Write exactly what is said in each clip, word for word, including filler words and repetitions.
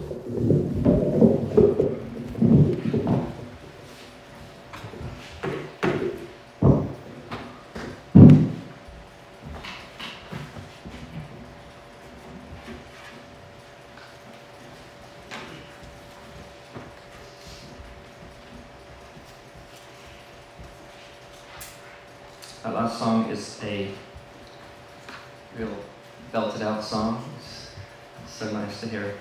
That last song is a real belted out song. It's so nice to hear.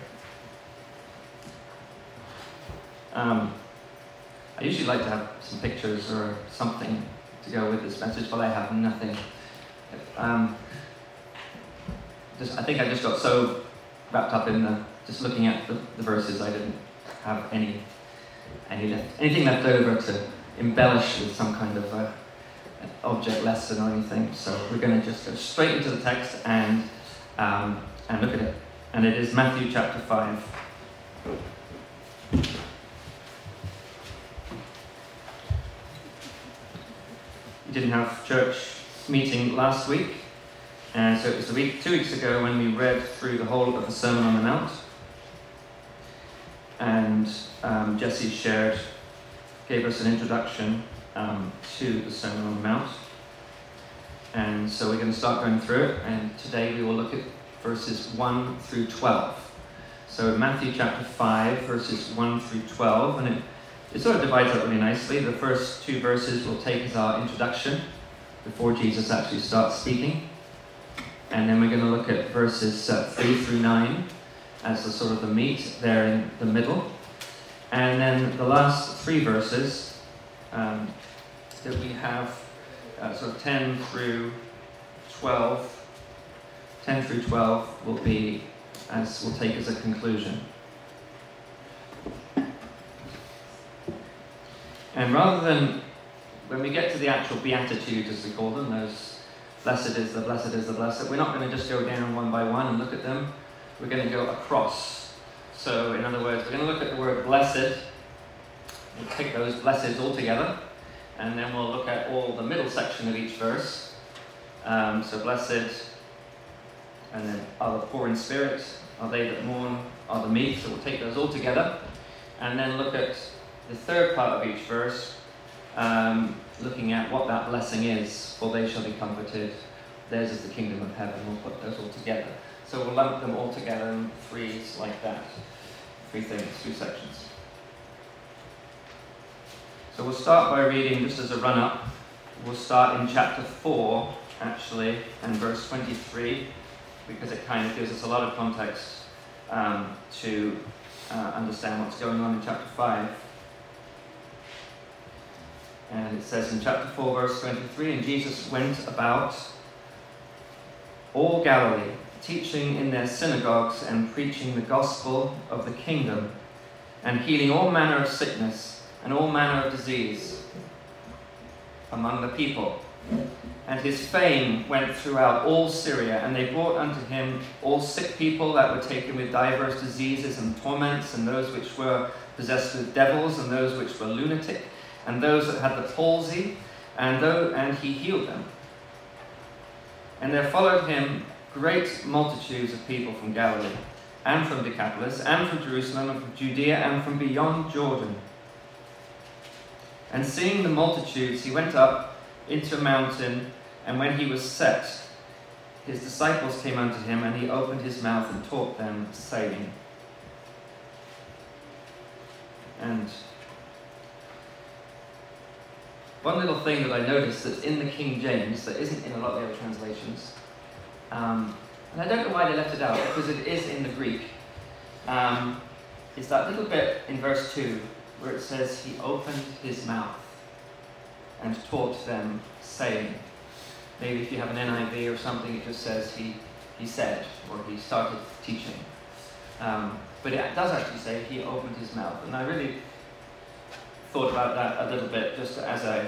Um, I usually like to have some pictures or something to go with this message, but I have nothing. Um, just, I think I just got so wrapped up in the, just looking at the, the verses, I didn't have any, any left, anything left over to embellish with some kind of uh, object lesson or anything. So we're going to just go straight into the text and um, and look at it. And it is Matthew chapter five. You didn't have church meeting last week, and so it was the week two weeks ago when we read through the whole of the Sermon on the Mount. And um, Jesse shared, gave us an introduction Um, to the Sermon on the Mount. And so we're going to start going through it, and today we will look at verses one through twelve. So Matthew chapter five, verses one through twelve, and it, it sort of divides up really nicely. The first two verses we'll take as our introduction before Jesus actually starts speaking. And then we're going to look at verses uh, three through nine as the sort of the meat there in the middle. And then the last three verses Um, that we have, uh, so ten through twelve, ten through twelve will be, as we'll take as a conclusion. And rather than, when we get to the actual Beatitudes, as we call them, those blessed is the, blessed is the, blessed, we're not going to just go down one by one and look at them, we're going to go across. So in other words, we're going to look at the word blessed. We'll take those blesseds all together, and then we'll look at all the middle section of each verse. Um, so blessed, and then are the poor in spirit, are they that mourn, are the meek. So we'll take those all together, and then look at the third part of each verse, um, looking at what that blessing is. For they shall be comforted, theirs is the kingdom of heaven. We'll put those all together. So we'll lump them all together in threes like that. Three things, three sections. So we'll start by reading, just as a run-up, we'll start in chapter four, actually, and verse twenty-three, because it kind of gives us a lot of context um, to uh, understand what's going on in chapter five. And it says in chapter four, verse twenty-three, and Jesus went about all Galilee, teaching in their synagogues and preaching the gospel of the kingdom, and healing all manner of sickness and all manner of disease among the people. And his fame went throughout all Syria, and they brought unto him all sick people that were taken with divers diseases and torments, and those which were possessed with devils, and those which were lunatic, and those that had the palsy, and, though, and he healed them. And there followed him great multitudes of people from Galilee, and from Decapolis, and from Jerusalem, and from Judea, and from beyond Jordan. And seeing the multitudes, he went up into a mountain, and when he was set, his disciples came unto him, and he opened his mouth and taught them, saying. And one little thing that I noticed that's in the King James, that isn't in a lot of the other translations, um, and I don't know why they left it out, because it is in the Greek, um, is that little bit in verse two, where it says he opened his mouth and taught them, saying. Maybe if you have an N I V or something, it just says he he said, or he started teaching. Um, but it does actually say he opened his mouth. And I really thought about that a little bit, just as a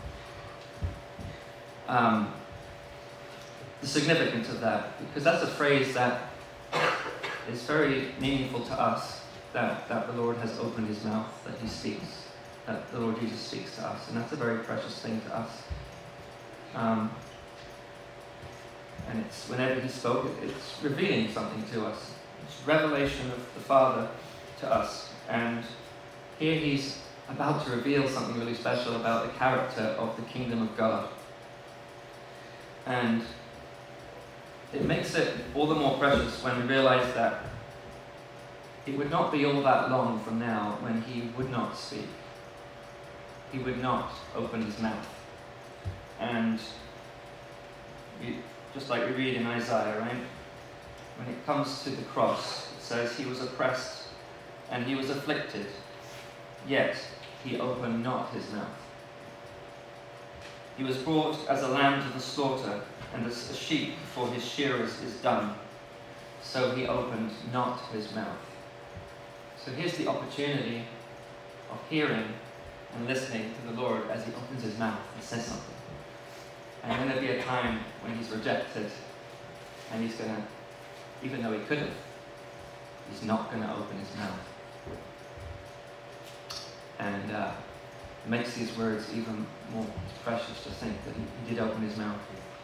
um, the significance of that, because that's a phrase that is very meaningful to us. That, that the Lord has opened his mouth, that he speaks, that the Lord Jesus speaks to us. And that's a very precious thing to us. Um, and it's whenever he spoke, it, it's revealing something to us. It's revelation of the Father to us. And here he's about to reveal something really special about the character of the kingdom of God. And it makes it all the more precious when we realize that it would not be all that long from now when he would not speak. He would not open his mouth. And we, just like we read in Isaiah, right? When it comes to the cross, it says he was oppressed and he was afflicted, yet he opened not his mouth. He was brought as a lamb to the slaughter, and as a sheep before his shearers is dumb, so he opened not his mouth. So here's the opportunity of hearing and listening to the Lord as he opens his mouth and says something. And then there'll be a time when he's rejected, and he's going to, even though he could have, he's not going to open his mouth. And uh, it makes these words even more precious to think that he, he did open his mouth.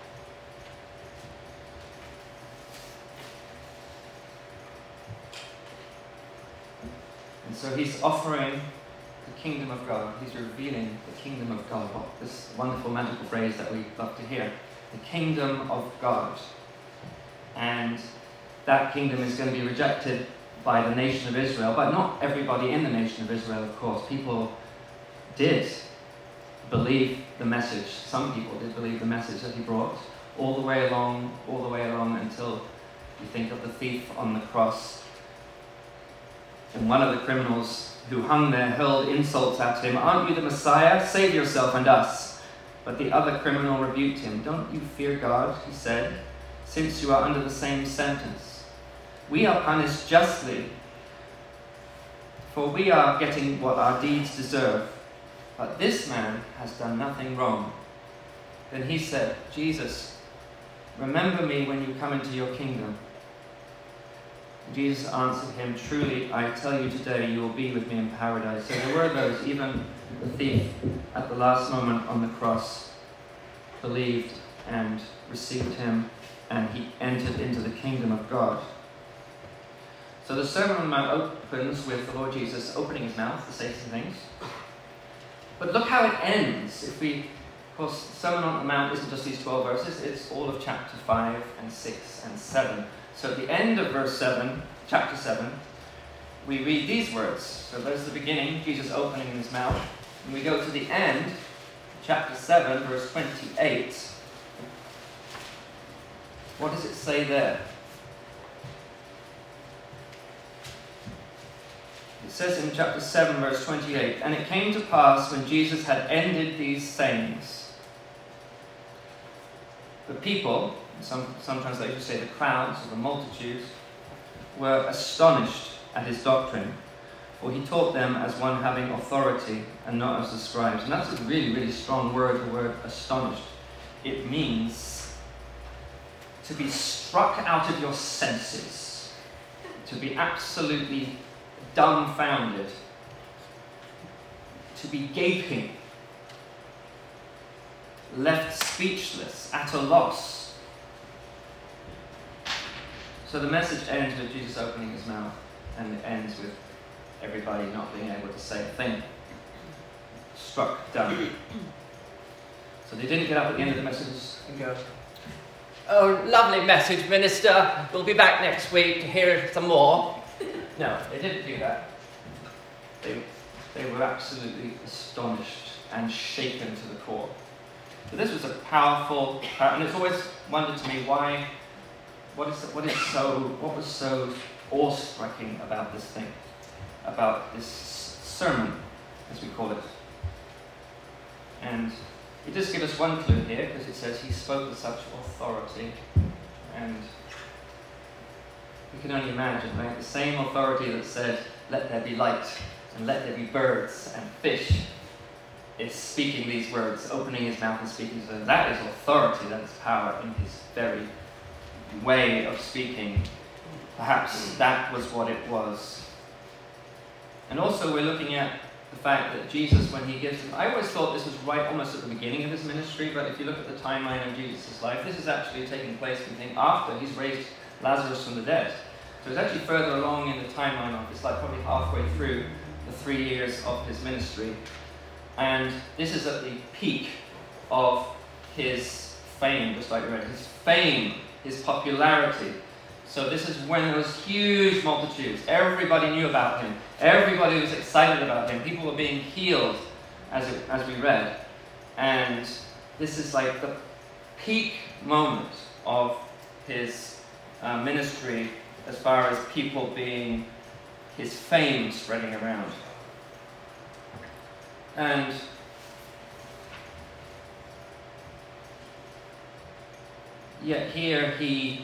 And so he's offering the kingdom of God. He's revealing the kingdom of God. What this wonderful magical phrase that we love to hear. The kingdom of God. And that kingdom is going to be rejected by the nation of Israel, but not everybody in the nation of Israel, of course. People did believe the message. Some people did believe the message that he brought, all the way along, all the way along until you think of the thief on the cross. And one of the criminals who hung there hurled insults at him. "Aren't you the Messiah? Save yourself and us." But the other criminal rebuked him. "Don't you fear God," he said, "since you are under the same sentence. We are punished justly, for we are getting what our deeds deserve. But this man has done nothing wrong." Then he said, "Jesus, remember me when you come into your kingdom." Jesus answered him, "Truly, I tell you today, you will be with me in paradise." So there were those, even the thief at the last moment on the cross, believed and received him, and he entered into the kingdom of God. So the Sermon on the Mount opens with the Lord Jesus opening his mouth to say some things. But look how it ends. If we, of course, the Sermon on the Mount isn't just these twelve verses, it's all of chapter five and six and seven. So at the end of verse seven, chapter seven, we read these words. So there's the beginning, Jesus opening his mouth. And we go to the end, chapter seven, verse twenty-eight. What does it say there? It says in chapter seven, verse twenty-eight, "And it came to pass when Jesus had ended these sayings, the people," some, some translations say the crowds or the multitudes, "were astonished at his doctrine, for he taught them as one having authority and not as the scribes." And that's a really, really strong word, the word astonished. It means to be struck out of your senses, to be absolutely dumbfounded, to be gaping, left speechless, at a loss. So the message ends with Jesus opening his mouth, and it ends with everybody not being able to say a thing. Struck dumb. So they didn't get up at the end of the message and go, "Oh, lovely message, Minister. We'll be back next week to hear some more." No, they didn't do that. They, they were absolutely astonished and shaken to the core. So this was a powerful, and it's always wondered to me why, what is what is so, what was so awe-striking about this thing, about this sermon, as we call it. And it does give us one clue here, because it says he spoke with such authority, and we can only imagine, right? The same authority that said, "Let there be light, and let there be birds and fish," is speaking these words, opening his mouth and speaking to them. That is authority, that is power in his very way of speaking. Perhaps that was what it was. And also we're looking at the fact that Jesus, when he gives them, I always thought this was right almost at the beginning of his ministry, but if you look at the timeline of Jesus' life, this is actually taking place, we think, after he's raised Lazarus from the dead. So it's actually further along in the timeline of it's like probably halfway through the three years of his ministry. And this is at the peak of his fame, just like we read. His fame, his popularity. So this is when there was huge multitudes. Everybody knew about him. Everybody was excited about him. People were being healed, as, it, as we read. And this is like the peak moment of his uh, ministry as far as people being, his fame spreading around. And yet here he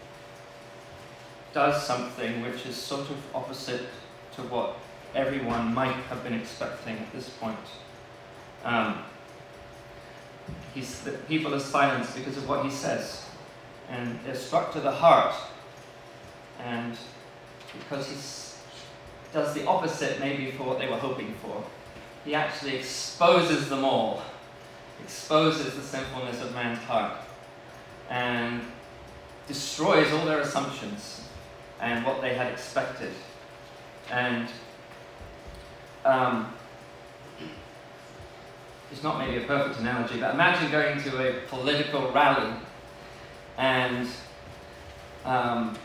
does something which is sort of opposite to what everyone might have been expecting at this point. Um, he's, the people are silenced because of what he says, and they're struck to the heart, and because he does the opposite maybe for what they were hoping for. He actually exposes them all, exposes the sinfulness of man's heart, and destroys all their assumptions and what they had expected. And um, it's not maybe a perfect analogy, but imagine going to a political rally and um,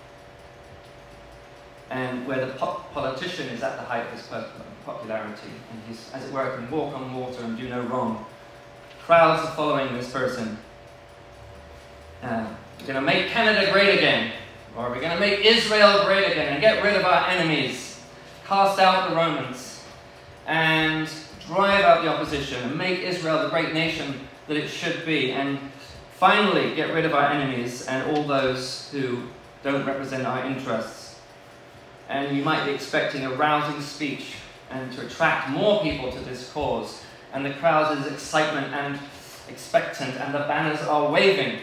and where the pop- politician is at the height of his popularity, and he's, as it were, can walk on water and do no wrong. Crowds are following this person. Uh, we're going to make Canada great again, or we're going to make Israel great again and get rid of our enemies, cast out the Romans, and drive out the opposition and make Israel the great nation that it should be, and finally get rid of our enemies and all those who don't represent our interests. And you might be expecting a rousing speech and to attract more people to this cause, and the crowd is excitement and expectant, and the banners are waving.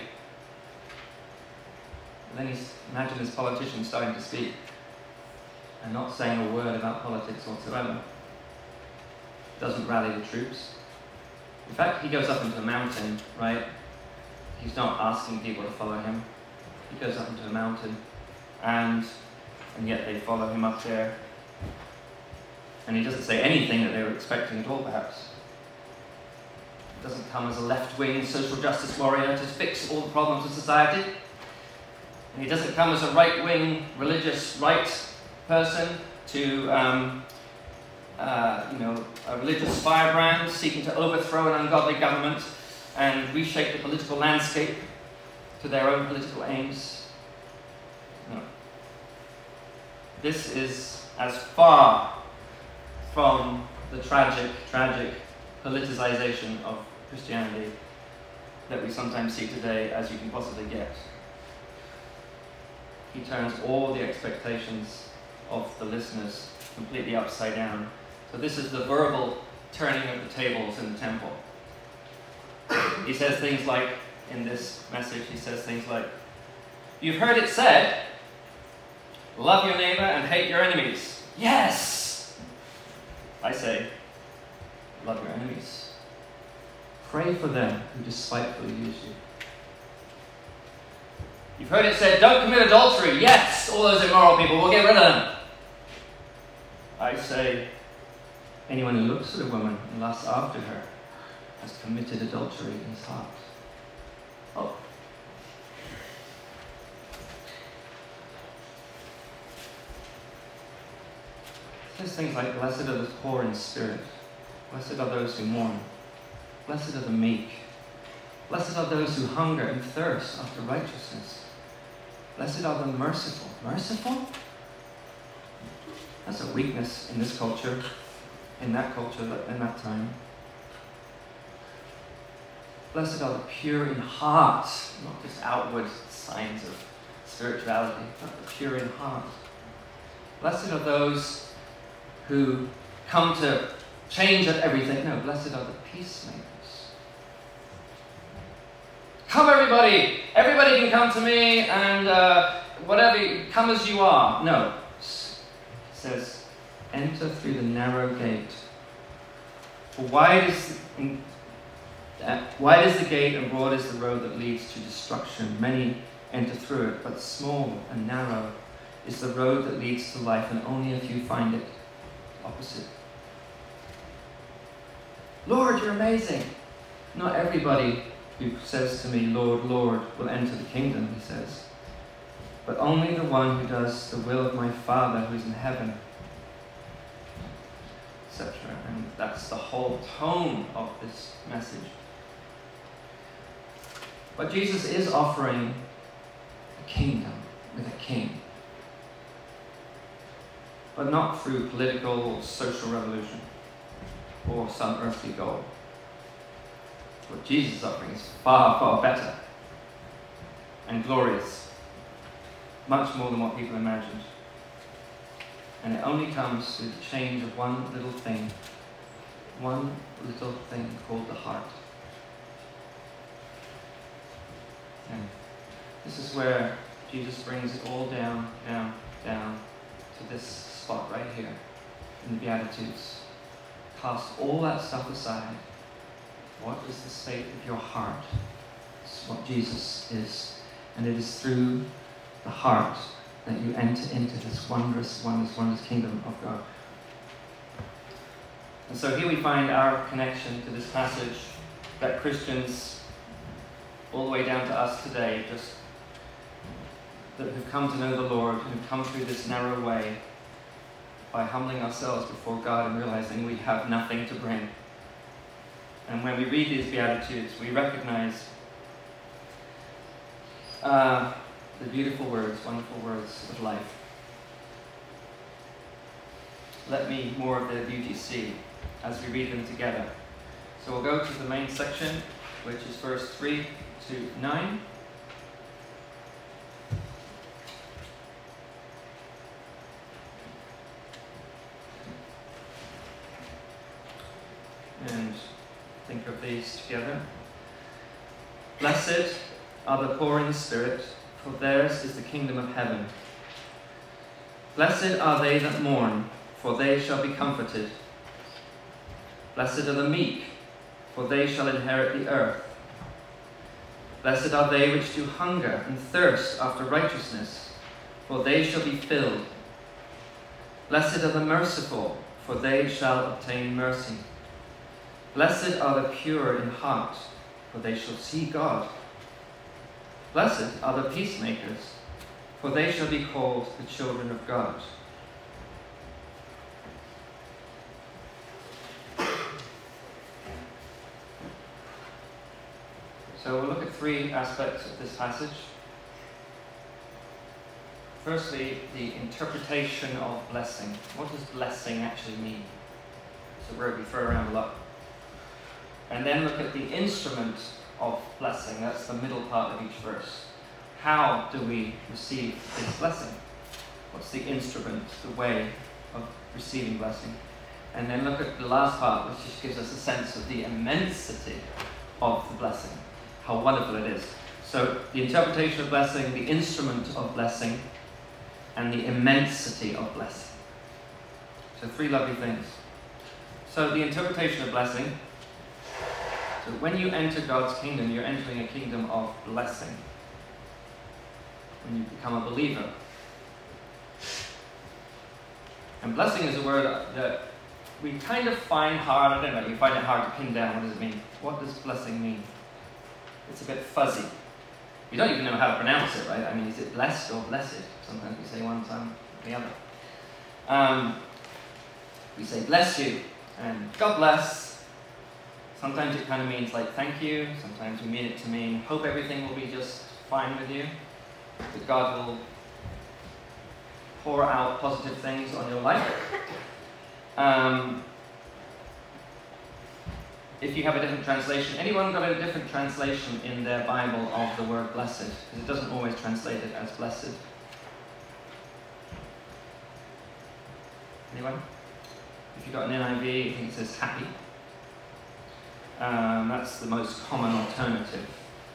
And then he's, imagine this politician starting to speak and not saying a word about politics whatsoever. Doesn't rally the troops. In fact, he goes up into a mountain, right? He's not asking people to follow him. He goes up into a mountain, and and yet they follow him up there. And he doesn't say anything that they were expecting at all, perhaps. He doesn't come as a left-wing social justice warrior to fix all the problems of society. And he doesn't come as a right-wing religious right person to, um, uh, you know, a religious firebrand seeking to overthrow an ungodly government and reshape the political landscape to their own political aims. No. This is as far from the tragic, tragic politicization of Christianity that we sometimes see today as you can possibly get. He turns all the expectations of the listeners completely upside down. So this is the verbal turning of the tables in the temple. He says things like, in this message, he says things like, "You've heard it said, love your neighbor and hate your enemies." Yes! I say, love your enemies. Pray for them who despitefully use you. You've heard it said, don't commit adultery. Yes, all those immoral people, we'll get rid of them. I say, anyone who looks at a woman and lusts after her has committed adultery in his heart. Oh. It says things like, blessed are the poor in spirit. Blessed are those who mourn. Blessed are the meek. Blessed are those who hunger and thirst after righteousness. Blessed are the merciful. Merciful? That's a weakness in this culture, in that culture, in that time. Blessed are the pure in heart, not just outward signs of spirituality, but the pure in heart. Blessed are those who come to change at everything. No, blessed are the peacemakers. Come everybody! Everybody can come to me and uh, whatever, come as you are. No. It says, enter through the narrow gate. For wide is, uh, wide is the gate and broad is the road that leads to destruction. Many enter through it, but small and narrow is the road that leads to life, and only a few find it. Opposite. Lord, you're amazing. Not everybody who says to me, Lord, Lord, will enter the kingdom, he says, but only the one who does the will of my Father who is in heaven, et cetera. And that's the whole tone of this message. But Jesus is offering a kingdom with a king, but not through political or social revolution or some earthly goal. What Jesus is offering is far, far better and glorious, much more than what people imagined. And it only comes through the change of one little thing, one little thing called the heart. And this is where Jesus brings it all down, down, down to this spot right here in the Beatitudes. Cast all that stuff aside. What is the state of your heart? This is what Jesus is. And it is through the heart that you enter into this wondrous, wondrous, wondrous kingdom of God. And so here we find our connection to this passage that Christians, all the way down to us today, just that have come to know the Lord, who've come through this narrow way by humbling ourselves before God and realizing we have nothing to bring. And when we read these Beatitudes, we recognize uh, the beautiful words, wonderful words of life. Let me more of their beauty see as we read them together. So we'll go to the main section, which is verse three to nine. And think of these together. Blessed are the poor in spirit, for theirs is the kingdom of heaven. Blessed are they that mourn, for they shall be comforted. Blessed are the meek, for they shall inherit the earth. Blessed are they which do hunger and thirst after righteousness, for they shall be filled. Blessed are the merciful, for they shall obtain mercy. Blessed are the pure in heart, for they shall see God. Blessed are the peacemakers, for they shall be called the children of God. So we'll look at three aspects of this passage. Firstly, the interpretation of blessing. What does blessing actually mean? It's a word we throw around a lot. And then look at the instrument of blessing. That's the middle part of each verse. How do we receive this blessing? What's the instrument, the way of receiving blessing? And then look at the last part, which just gives us a sense of the immensity of the blessing. How wonderful it is. So the interpretation of blessing, the instrument of blessing, and the immensity of blessing. So three lovely things. So the interpretation of blessing. So when you enter God's kingdom, you're entering a kingdom of blessing. When you become a believer. And blessing is a word that we kind of find hard, I don't know, you find it hard to pin down. What does it mean? What does blessing mean? It's a bit fuzzy. We don't even know how to pronounce it, right? I mean, is it blessed or blessed? Sometimes we say one, some the other. Um, we say bless you and God bless. Sometimes it kind of means like thank you. Sometimes we mean it to mean hope everything will be just fine with you. That God will pour out positive things on your life. Um, if you have a different translation, anyone got a different translation in their Bible of the word blessed? Because it doesn't always translate it as blessed. Anyone? If you've got an N I V, I think it says happy. Um, that's the most common alternative.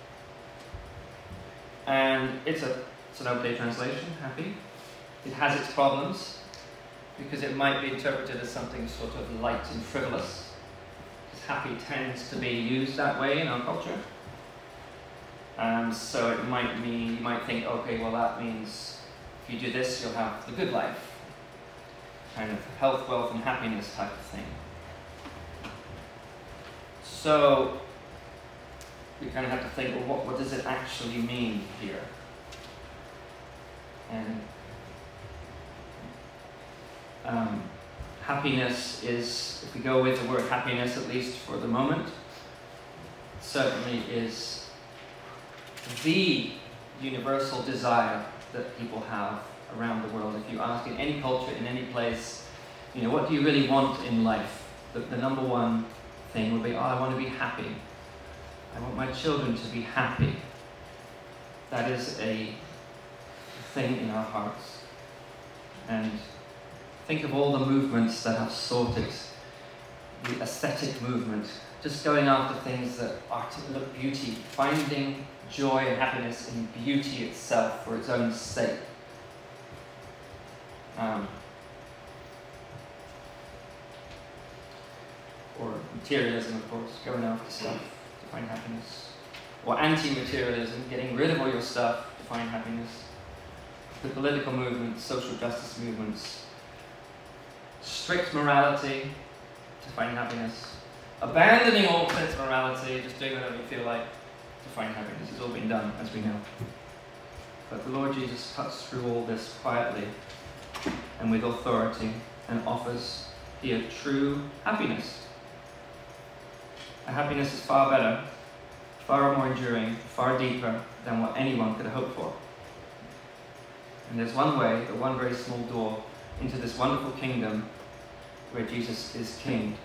And it's a it's an okay translation, happy. It has its problems, because it might be interpreted as something sort of light and frivolous. Because happy tends to be used that way in our culture. Um, so it might mean, you might think, okay, well that means if you do this, you'll have the good life. Kind of health, wealth, and happiness type of thing. So we kind of have to think, well, what, what does it actually mean here? And um, happiness is, if we go with the word happiness, at least for the moment, certainly is the universal desire that people have around the world. If you ask in any culture, in any place, you know, what do you really want in life? The, the number one thing would be, oh, I want to be happy. I want my children to be happy. That is a thing in our hearts. And think of all the movements that have sought it. The aesthetic movement, just going after things that are to look beauty, finding joy and happiness in beauty itself for its own sake. Um, or materialism, of course, going after stuff to find happiness. Or anti-materialism, getting rid of all your stuff to find happiness. The political movements, social justice movements. Strict morality to find happiness. Abandoning all sense of morality, just doing whatever you feel like to find happiness. It's all been done, as we know. But the Lord Jesus cuts through all this quietly and with authority and offers here true happiness. A happiness is far better, far more enduring, far deeper than what anyone could hope for. And there's one way, the one very small door into this wonderful kingdom where Jesus is King.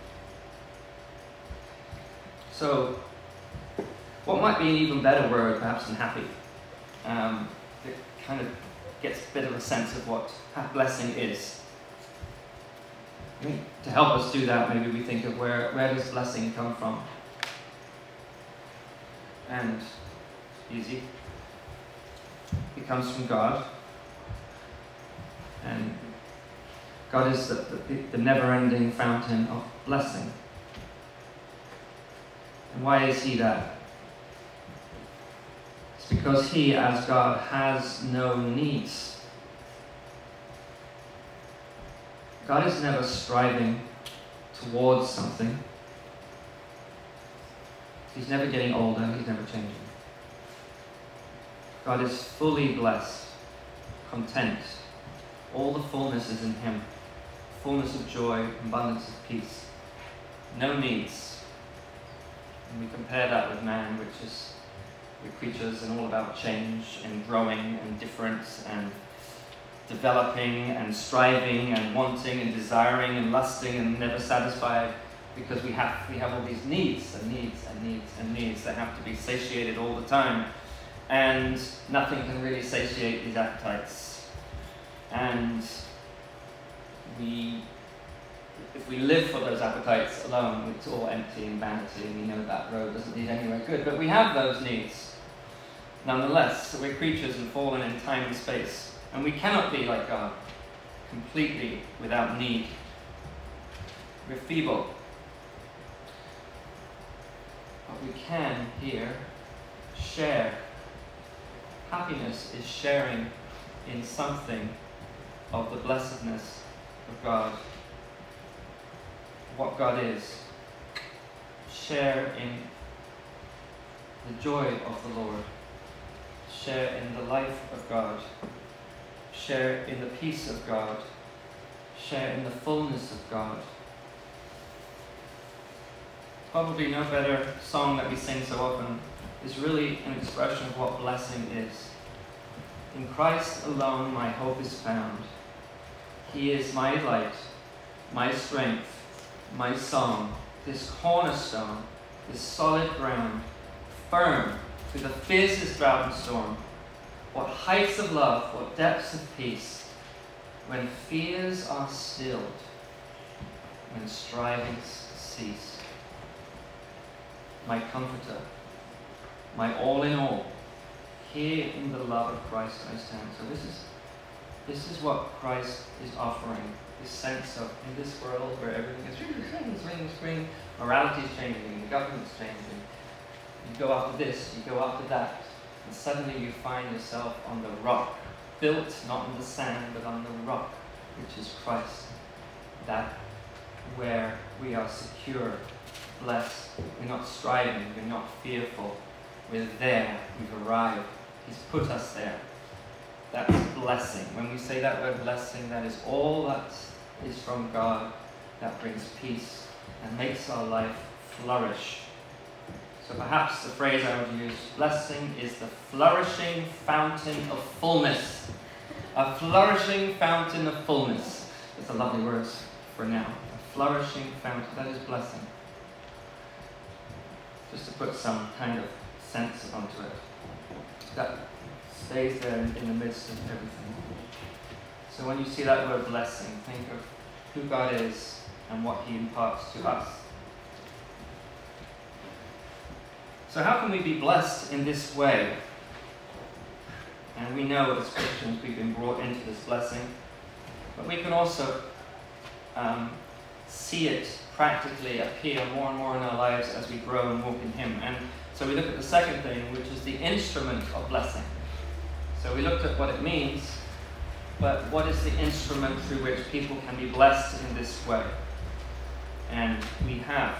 So, what might be an even better word, perhaps, than happy? Um, it kind of gets a bit of a sense of what blessing is. I think to help us do that, maybe we think of where, where does blessing come from? And easy. It comes from God. And God is the, the, the never-ending fountain of blessing. And why is he that? It's because he, as God, has no needs. God is never striving towards something. He's never getting older, he's never changing. God is fully blessed, content. All the fullness is in him. Fullness of joy, abundance of peace. No needs. And we compare that with man, which is, we're creatures and all about change and growing and difference and developing and striving and wanting and desiring and lusting and never satisfied, because we have we have all these needs and needs and needs and needs that have to be satiated all the time, and nothing can really satiate these appetites. And we, if we live for those appetites alone, it's all empty and vanity, and we know that road doesn't lead anywhere good. But we have those needs nonetheless. So we're creatures and fallen in time and space. And we cannot be like God, completely without need. We're feeble. But we can here share. Happiness is sharing in something of the blessedness of God. What God is. Share in the joy of the Lord. Share in the life of God. Share in the peace of God. Share in the fullness of God. Probably no better song that we sing so often is really an expression of what blessing is. In Christ alone my hope is found. He is my light, my strength, my song, this cornerstone, this solid ground, firm through the fiercest drought and storm. What heights of love, what depths of peace, when fears are stilled, when strivings cease. My comforter, my all in all, here in the love of Christ I stand. So this is this is what Christ is offering, this sense of, in this world where everything is swing, swing, swing, morality is changing, the government's changing. You go after this, you go after that, and suddenly you find yourself on the rock built not on the sand but on the rock, which is Christ. That where we are secure, blessed. We're not striving, we're not fearful. We're there, we've arrived. He's put us there. That's blessing. When we say that word blessing, that is all that is from God that brings peace and makes our life flourish. So perhaps the phrase I would use, blessing is the flourishing fountain of fullness. A flourishing fountain of fullness. That's a lovely word for now. A flourishing fountain, that is blessing. Just to put some kind of sense onto it. That stays there in, in the midst of everything. So when you see that word blessing, think of who God is and what He imparts to us. So how can we be blessed in this way? And we know as Christians we've been brought into this blessing, but we can also um, see it practically appear more and more in our lives as we grow and walk in Him. And so we look at the second thing, which is the instrument of blessing. So we looked at what it means, but what is the instrument through which people can be blessed in this way? And we have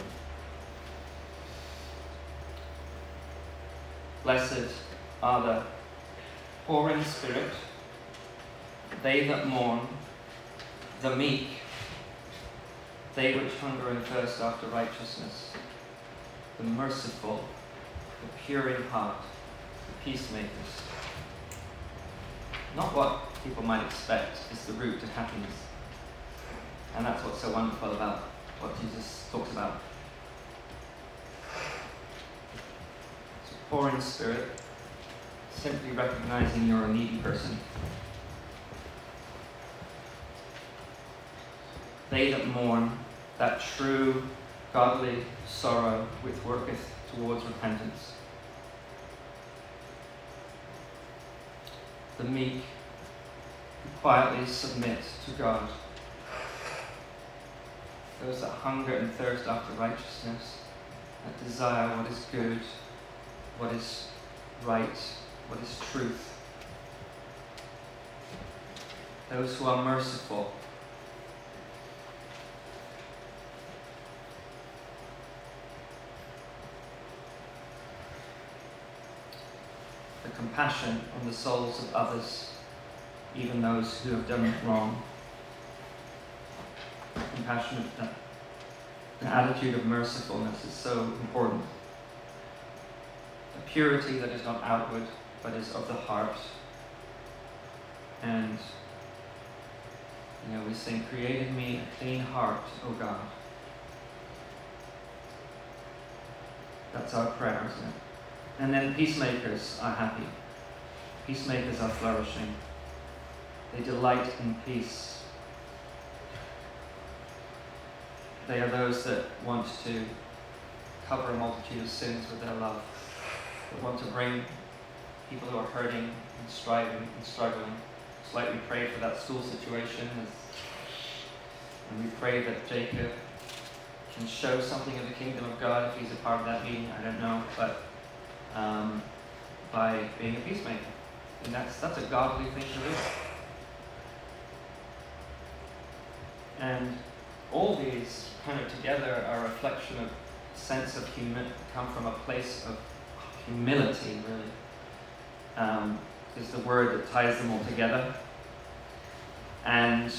blessed are the poor in spirit, they that mourn, the meek, they which hunger and thirst after righteousness, the merciful, the pure in heart, the peacemakers. Not what people might expect is the route to happiness. And that's what's so wonderful about what Jesus talks about. So poor in spirit, simply recognizing you're a needy person. They that mourn, that true godly sorrow which worketh towards repentance. The meek, who quietly submit to God. Those that hunger and thirst after righteousness, that desire what is good, what is right, what is truth. Those who are merciful. The compassion on the souls of others, even those who have done wrong. Compassionate, that the attitude of mercifulness is so important. A purity that is not outward, but is of the heart. And, you know, we sing, create in me a clean heart, O God. That's our prayer, isn't it? And then peacemakers are happy. Peacemakers are flourishing. They delight in peace. They are those that want to cover a multitude of sins with their love. They want to bring people who are hurting and striving and struggling. It's like we prayed for that school situation, and we pray that Jacob can show something of the kingdom of God if he's a part of that meeting. I don't know, but um, by being a peacemaker, and that's that's a godly thing to do. And all these kind of together are a reflection of a sense of humility, come from a place of humility, really. Um, is the word that ties them all together. And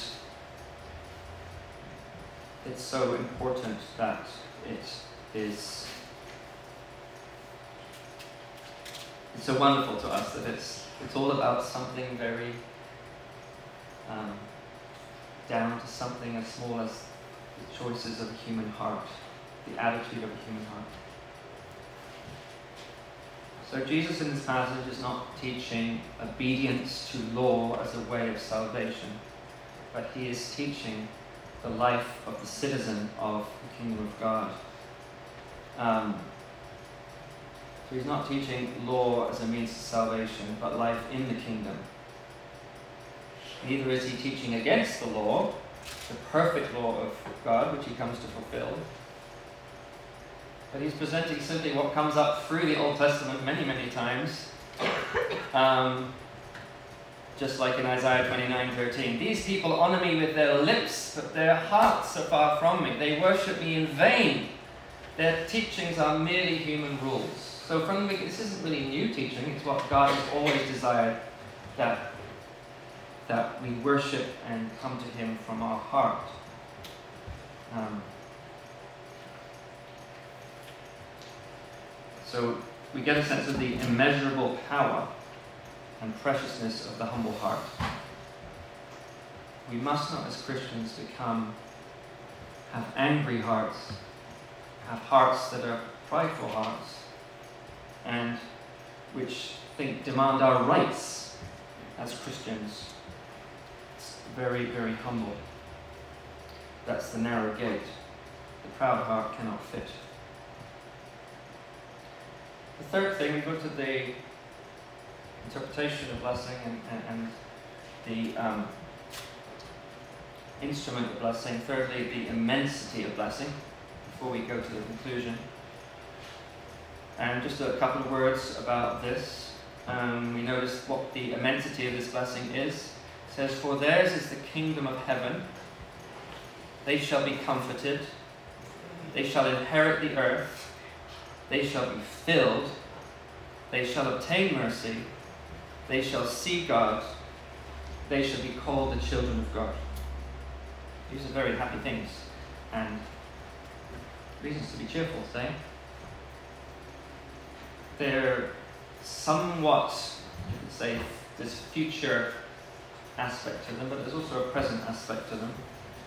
it's so important that it is, it's so wonderful to us that it's it's all about something very um, down to something as small as the choices of a human heart, the attitude of a human heart. So Jesus in this passage is not teaching obedience to law as a way of salvation, but he is teaching the life of the citizen of the kingdom of God. Um, so he's not teaching law as a means to salvation, but life in the kingdom. Neither is he teaching against the law, the perfect law of God, which he comes to fulfill. But he's presenting simply what comes up through the Old Testament many, many times, um, just like in Isaiah twenty-nine thirteen. These people honor me with their lips, but their hearts are far from me. They worship me in vain. Their teachings are merely human rules. So from the beginning, this isn't really new teaching. It's what God has always desired, that, that we worship and come to him from our heart. Um, so we get a sense of the immeasurable power and preciousness of the humble heart. We must not, as Christians, become, have angry hearts, have hearts that are prideful hearts, and which think demand our rights as Christians. It's very, very humble. That's the narrow gate. The proud heart cannot fit. The third thing, we go to the interpretation of blessing and, and, and the um, instrument of blessing. Thirdly, the immensity of blessing, before we go to the conclusion. And just a couple of words about this. Um, we notice what the immensity of this blessing is. It says, "For theirs is the kingdom of heaven. They shall be comforted. They shall inherit the earth. They shall be filled. They shall obtain mercy. They shall see God. They shall be called the children of God." These are very happy things and reasons to be cheerful, say. They're somewhat, you could say, there's future aspect to them, but there's also a present aspect to them.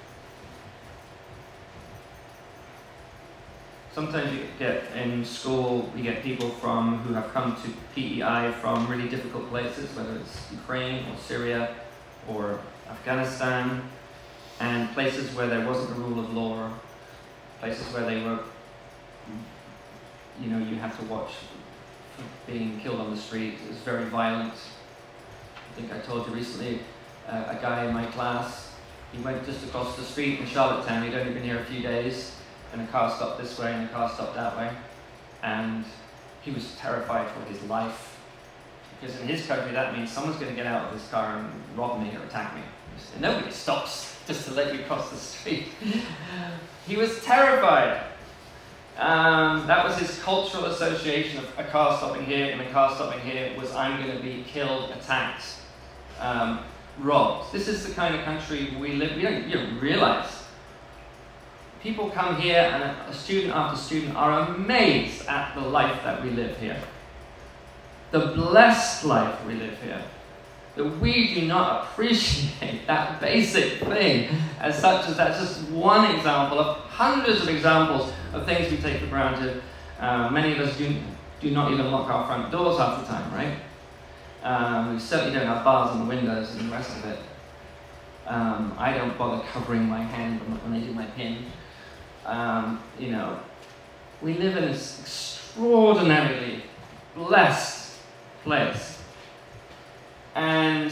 Sometimes you get in school, you get people from who have come to P E I from really difficult places, whether it's Ukraine or Syria or Afghanistan, and places where there wasn't a rule of law, places where they were, you know, you have to watch being killed on the street. It was very violent. I think I told you recently, uh, a guy in my class, he went just across the street in Charlottetown. He'd only been here a few days, and a car stopped this way and a car stopped that way, and he was terrified for his life, because in his country that means someone's going to get out of this car and rob me or attack me. And nobody stops just to let you cross the street. He was terrified. Um, that was his cultural association of a car stopping here and a car stopping here was, I'm going to be killed, attacked, um, robbed. This is the kind of country we live. We don't, you don't realize. People come here and a student after student are amazed at the life that we live here. The blessed life we live here. That we do not appreciate that basic thing as such as that's just one example of hundreds of examples of things we take for granted. Uh, many of us do, do not even lock our front doors half the time, right? Um, we certainly don't have bars on the windows and the rest of it. Um, I don't bother covering my hand when I do my pin. Um, you know, we live in this extraordinarily blessed place. And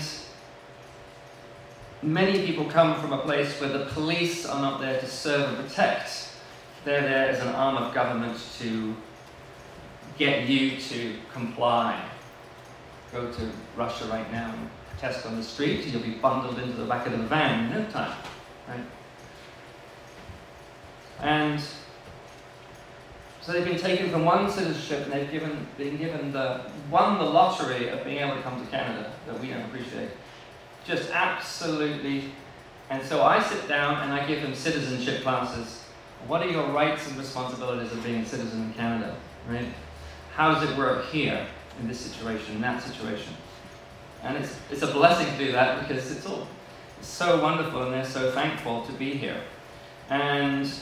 many people come from a place where the police are not there to serve and protect. They're there as an arm of government to get you to comply. Go to Russia right now and protest on the street, you'll be bundled into the back of the van in no time, right? And so they've been taken from one citizenship and they've given, been given the, won the lottery of being able to come to Canada that we don't appreciate. Just absolutely. And so I sit down and I give them citizenship classes. What are your rights and responsibilities of being a citizen in Canada, right? How does it work here in this situation, in that situation? And it's, it's a blessing to do that because it's all it's so wonderful and they're so thankful to be here. And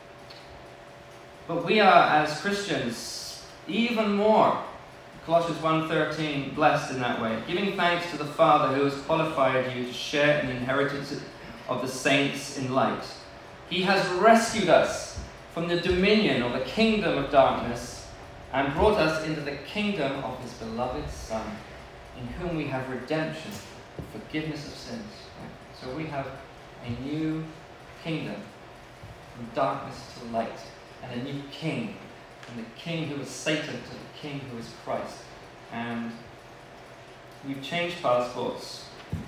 But we are, as Christians, even more, Colossians one thirteen, blessed in that way, giving thanks to the Father who has qualified you to share in the inheritance of the saints in light. He has rescued us from the dominion or the kingdom of darkness and brought us into the kingdom of his beloved Son, in whom we have redemption, forgiveness of sins. So we have a new kingdom, from darkness to light. And a new king, from the king who is Satan to the king who is Christ. And we've changed passports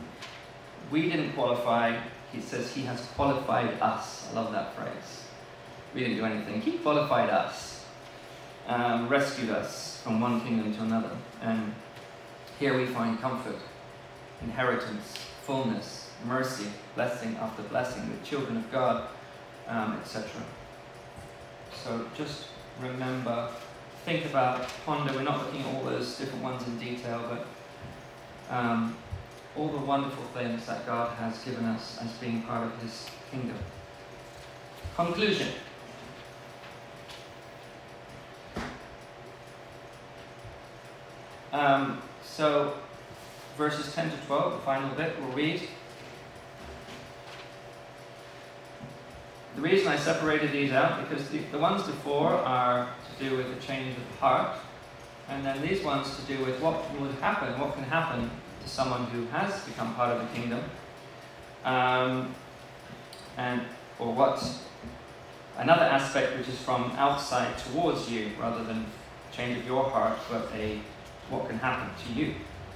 we didn't qualify. He says he has qualified us. I love that phrase. We didn't do anything. He qualified us, um, rescued us from one kingdom to another. And here we find comfort, inheritance, fullness, mercy, blessing after blessing, the children of God, um, et cetera. So just remember, think about, ponder. We're not looking at all those different ones in detail, but um, all the wonderful things that God has given us as being part of his kingdom. Conclusion. Um, so, verses ten to twelve, the final bit, we'll read. The reason I separated these out, because the, the ones before are to do with the change of heart, and then these ones to do with what would happen, what can happen to someone who has become part of the kingdom, um, and or what another aspect which is from outside towards you, rather than change of your heart, but a what can happen to you.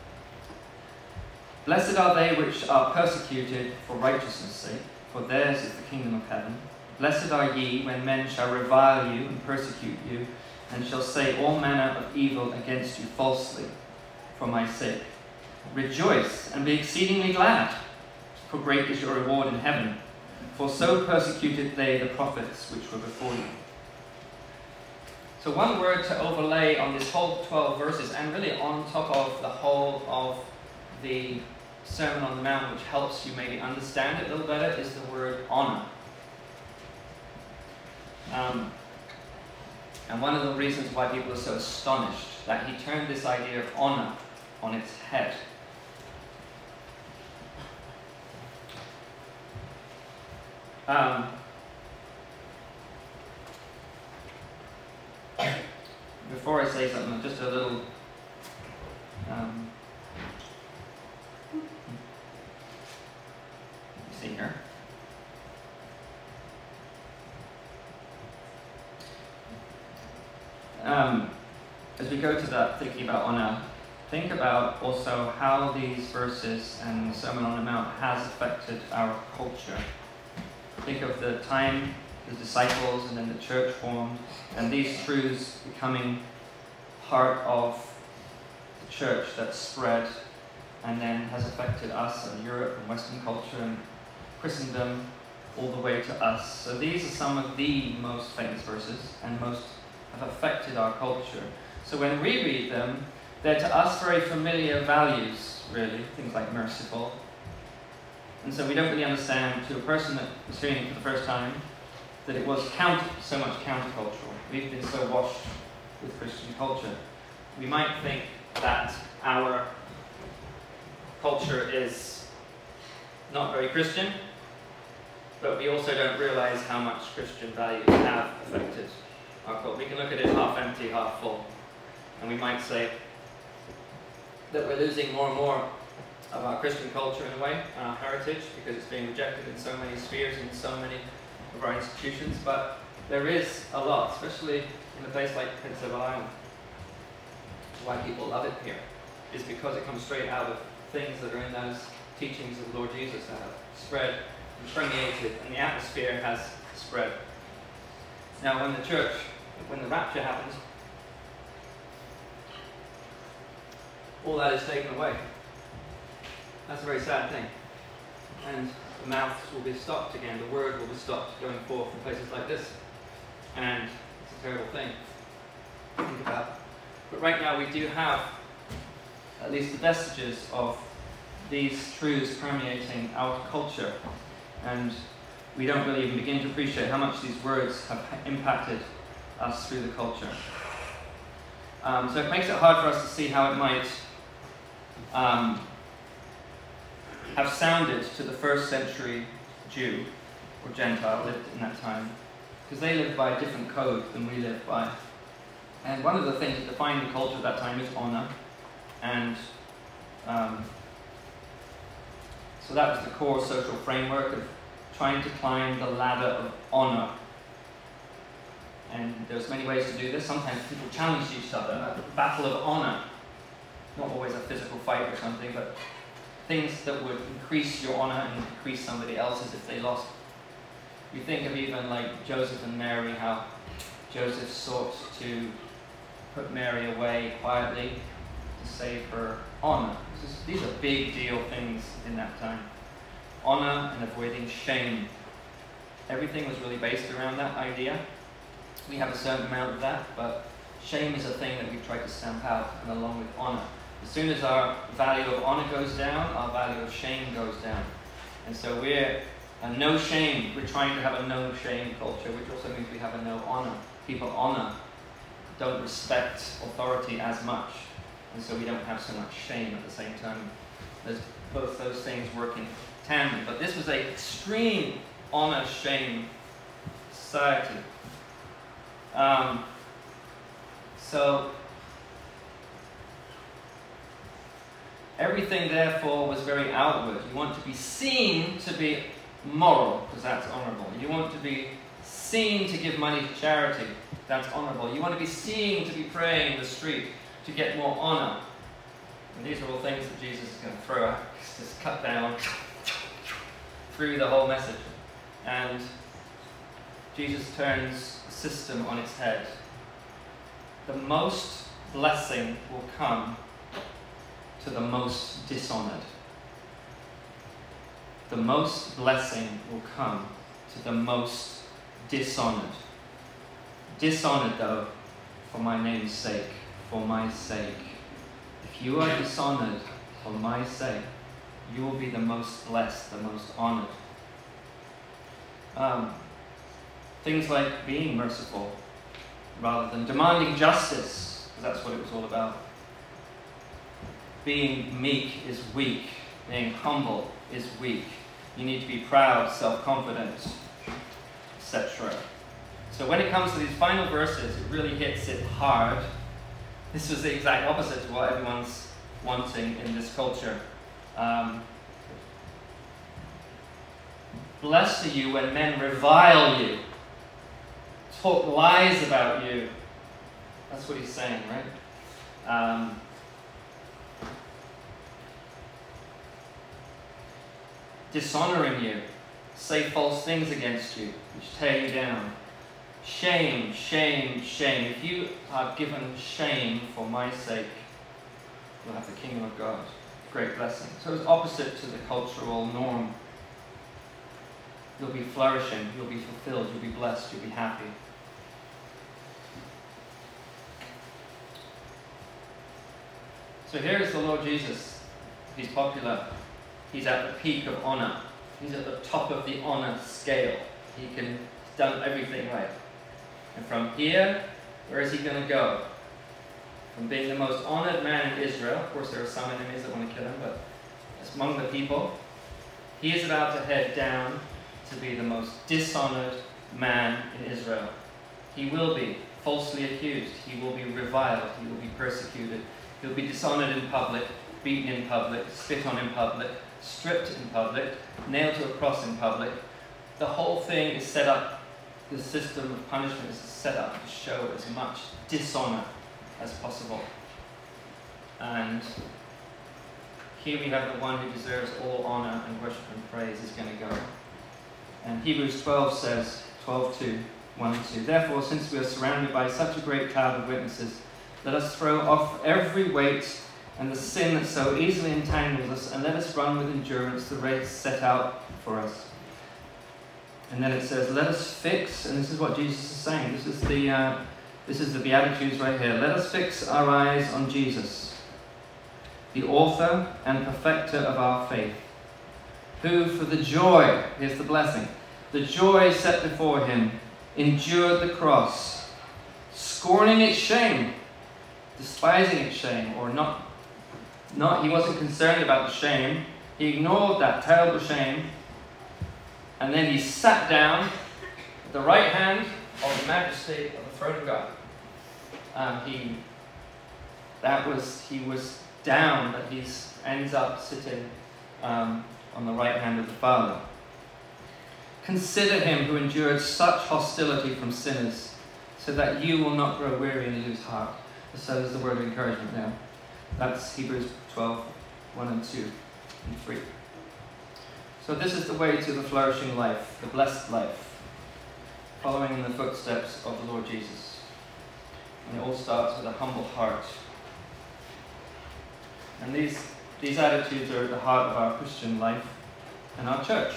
Blessed are they which are persecuted for righteousness' sake, for theirs is the kingdom of heaven. Blessed are ye when men shall revile you and persecute you, and shall say all manner of evil against you falsely for my sake. Rejoice and be exceedingly glad, for great is your reward in heaven. For so persecuted they the prophets which were before you. So one word to overlay on this whole twelve verses, and really on top of the whole of the Sermon on the Mount, which helps you maybe understand it a little better, is the word honor. Um, and one of the reasons why people are so astonished that he turned this idea of honor on its head. Um, before I say something, just a little um, see here. Um, as we go to that, thinking about honor, think about also how these verses and the Sermon on the Mount has affected our culture. Think of the time the disciples and then the church formed, and these truths becoming part of the church that spread and then has affected us and Europe and Western culture and Christendom all the way to us. So these are some of the most famous verses and most have affected our culture. So when we read them, they're to us very familiar values, really, things like merciful. And so we don't really understand, to a person that was hearing it for the first time, that it was counter, so much countercultural. We've been so washed with Christian culture. We might think that our culture is not very Christian, but we also don't realize how much Christian values have affected our culture. We can look at it half empty, half full, and we might say that we're losing more and more of our Christian culture in a way, and our heritage, because it's being rejected in so many spheres and so many of our institutions. But there is a lot, especially in a place like Prince Edward Island. Why people love it here is because it comes straight out of things that are in those teachings of the Lord Jesus that have spread and permeated, and the atmosphere has spread. Now, when the church, when the rapture happens, all that is taken away. That's a very sad thing. And the mouths will be stopped again, the word will be stopped going forth in places like this. And it's a terrible thing to think about. But right now we do have at least the vestiges of these truths permeating our culture. And we don't really even begin to appreciate how much these words have impacted us through the culture. Um, so it makes it hard for us to see how it might um, have sounded to the first century Jew or Gentile lived in that time, because they lived by a different code than we live by. And one of the things that defined the culture at that time is honor, and um, so that was the core social framework of trying to climb the ladder of honor. And there's many ways to do this. Sometimes people challenged each other, a battle of honor, not always a physical fight or something, but things that would increase your honor and increase somebody else's if they lost. We think of even like Joseph and Mary, how Joseph sought to put Mary away quietly to save her honor. These are big deal things in that time. Honor and avoiding shame. Everything was really based around that idea. We have a certain amount of that, but shame is a thing that we try to stamp out, and along with honor. As soon as our value of honor goes down, our value of shame goes down. And so we're a no shame. We're trying to have a no shame culture, which also means we have a no honor. People honor, don't respect authority as much. And so we don't have so much shame at the same time. There's both those things work in tandem. But this was an extreme honor-shame society. Um, so, everything therefore was very outward. You want to be seen to be moral, because that's honorable. You want to be seen to give money to charity, that's honorable. You want to be seen to be praying in the street to get more honor. And these are all things that Jesus is going to throw out, just cut down through the whole message. And Jesus turns the system on its head. The most blessing will come to the most dishonored. The most blessing will come to the most dishonored. Dishonored, though, for my name's sake, for my sake. If you are dishonored for my sake, you will be the most blessed, the most honored. Um, things like being merciful rather than demanding justice, because that's what it was all about. Being meek is weak. Being humble is weak. You need to be proud, self-confident, et cetera. So when it comes to these final verses, it really hits it hard. This was the exact opposite to what everyone's wanting in this culture. Um, Blessed are you when men revile you, talk lies about you. That's what he's saying, right? Um, dishonoring you, say false things against you, which tear you down. Shame, shame, shame. If you are given shame for my sake, you'll have the kingdom of God. Great blessing. So it's opposite to the cultural norm. You'll be flourishing, you'll be fulfilled, you'll be blessed, you'll be happy. So here is the Lord Jesus. He's popular. He's at the peak of honor. He's at the top of the honor scale. He can, he's done everything right. And from here, where is he going to go? From being the most honored man in Israel, of course there are some enemies that want to kill him, but among the people, he is about to head down to be the most dishonored man in Israel. He will be falsely accused. He will be reviled. He will be persecuted. He'll be dishonored in public, beaten in public, spit on in public, stripped in public, nailed to a cross in public. The whole thing is set up, the system of punishment is set up to show as much dishonor as possible. And here we have the one who deserves all honor and worship and praise is going to go. And Hebrews twelve says, twelve two, one and two, therefore, since we are surrounded by such a great cloud of witnesses, let us throw off every weight and the sin that so easily entangles us, and let us run with endurance the race set out for us. And then it says, let us fix, and this is what Jesus is saying, this is the, uh, this is the Beatitudes right here, let us fix our eyes on Jesus, the author and perfecter of our faith, who for the joy, here's the blessing, the joy set before him, endured the cross, scorning its shame, despising its shame, or not, not, he wasn't concerned about the shame, he ignored that terrible shame, and then he sat down at the right hand of the majesty of the throne of God. Um, he, that was, he was down, but he ends up sitting um, on the right hand of the Father. Consider him who endured such hostility from sinners, so that you will not grow weary and lose heart. So there's the word of encouragement now. That's Hebrews twelve, one and two. and free. So this is the way to the flourishing life, the blessed life, following in the footsteps of the Lord Jesus. And it all starts with a humble heart. And these, these attitudes are at the heart of our Christian life and our church.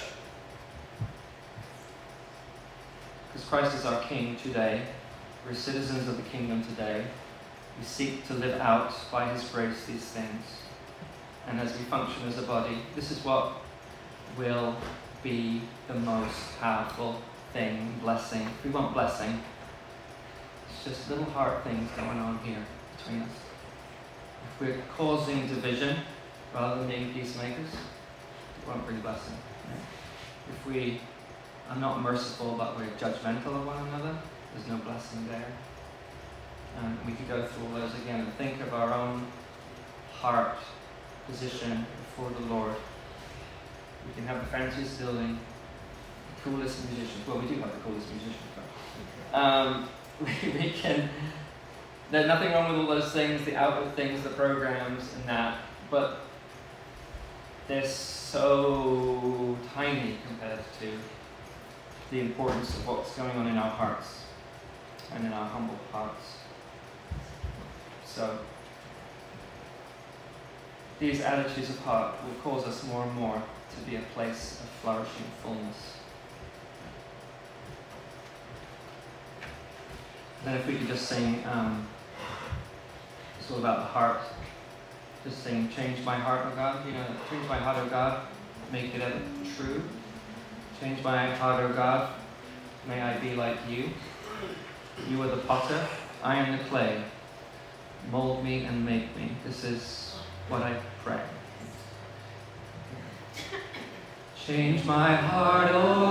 Because Christ is our King today. We're citizens of the kingdom today. We seek to live out by his grace these things. And as we function as a body, this is what will be the most powerful thing, blessing. If we want blessing, it's just little heart things going on here between us. If we're causing division rather than being peacemakers, it won't bring blessing. Right? If we are not merciful but we're judgmental of one another, there's no blessing there. And we could go through all those again and think of our own heart position before the Lord. We can have the fanciest building, the coolest musicians. Well, we do have the coolest musicians, but um, we, we can. There's nothing wrong with all those things, the outward things, the programs, and that. But they're so tiny compared to the importance of what's going on in our hearts and in our humble hearts. So these attitudes of heart will cause us more and more to be a place of flourishing fullness. Then if we could just sing, um, it's all about the heart. Just sing, change my heart, O God. You know, change my heart, O God. Make it ever true. Change my heart, O God. May I be like you. You are the potter. I am the clay. Mold me and make me. This is what I pray. Change my heart, O